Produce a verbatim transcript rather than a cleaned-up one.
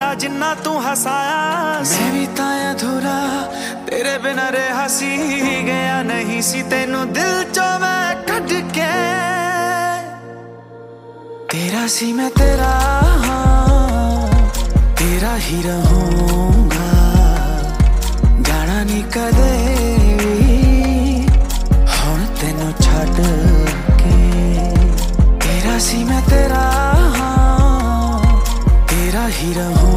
जिन्ना तू हसाया मैं भी ताया अधूरा तेरे बिना रहा सी गया नहीं सी तेनू दिल चो मैं कट के तेरा सी मैं तेरा तेरा ही रहूंगा जाना नहीं कदे हुण तेनू छड्ड के तेरा सी मैं तेरा तेरा ही रहूं